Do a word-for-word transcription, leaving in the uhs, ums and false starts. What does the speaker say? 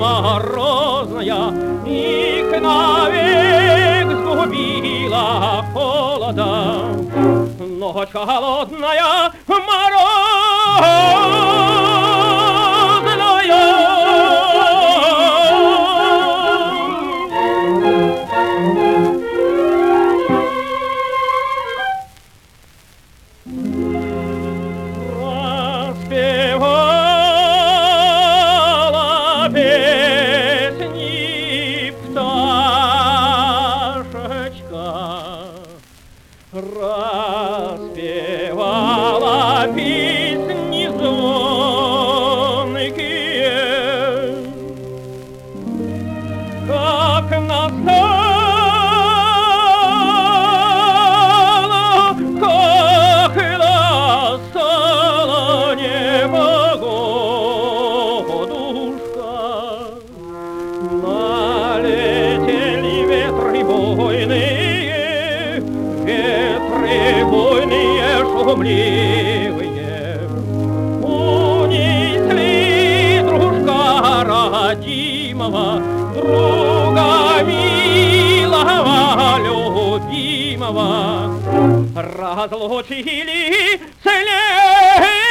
морозная, их навек сгубила холодом. Ночь холодная, морозная, распевала песни пташечка, распевала песни звонкие, как настала, как настала непогодушка. Налетели ветры буйные, ветры буйные, шумливые, унесли дружка родимого, друга милого, любимого, разлучили след.